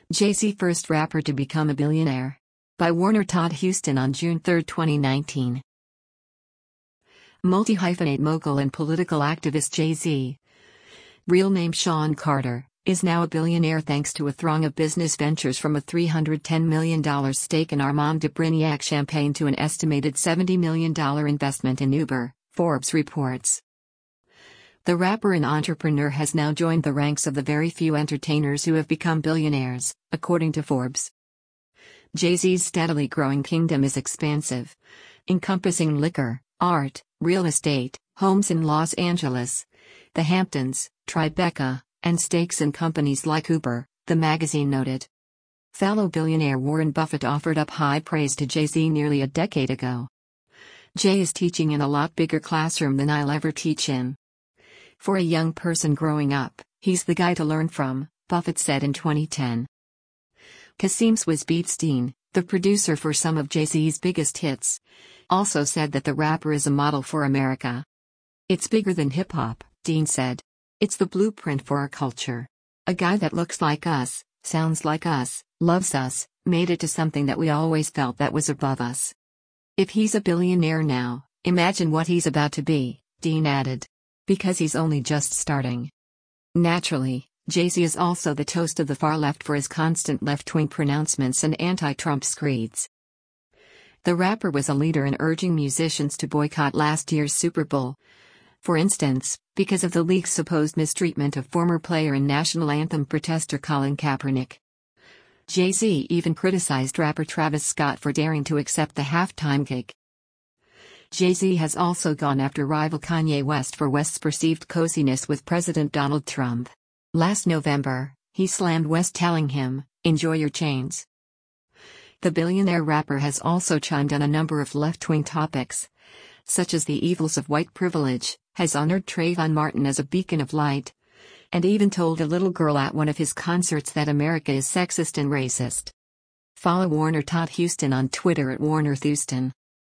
Jay-Z, first rapper to become a billionaire. By Warner Todd Huston on June 3, 2019. Multi-hyphenate mogul and political activist Jay-Z, real name Sean Carter, is now a billionaire thanks to a throng of business ventures, from a $310 million stake in Armand de Brignac Champagne to an estimated $70 million investment in Uber, Forbes reports. The rapper and entrepreneur has now joined the ranks of the very few entertainers who have become billionaires, according to Forbes. Jay-Z's steadily growing kingdom is expansive, encompassing liquor, art, real estate, homes in Los Angeles, the Hamptons, Tribeca, and stakes in companies like Uber, the magazine noted. Fellow billionaire Warren Buffett offered up high praise to Jay-Z nearly a decade ago. "Jay is teaching in a lot bigger classroom than I'll ever teach in. For a young person growing up, he's the guy to learn from," Buffett said in 2010. Kasim Swizz Beatstein, the producer for some of Jay-Z's biggest hits, also said that the rapper is a model for America. "It's bigger than hip-hop," Dean said. "It's the blueprint for our culture. A guy that looks like us, sounds like us, loves us, made it to something that we always felt that was above us. If he's a billionaire now, imagine what he's about to be," Dean added. "Because he's only just starting." Naturally, Jay-Z is also the toast of the far left for his constant left-wing pronouncements and anti-Trump screeds. The rapper was a leader in urging musicians to boycott last year's Super Bowl, for instance, because of the league's supposed mistreatment of former player and national anthem protester Colin Kaepernick. Jay-Z even criticized rapper Travis Scott for daring to accept the halftime gig. Jay-Z has also gone after rival Kanye West for West's perceived coziness with President Donald Trump. Last November, he slammed West, telling him, "Enjoy your chains." The billionaire rapper has also chimed on a number of left-wing topics, such as the evils of white privilege, has honored Trayvon Martin as a beacon of light, and even told a little girl at one of his concerts that America is sexist and racist. Follow Warner Todd Huston on Twitter at WarnerThouston.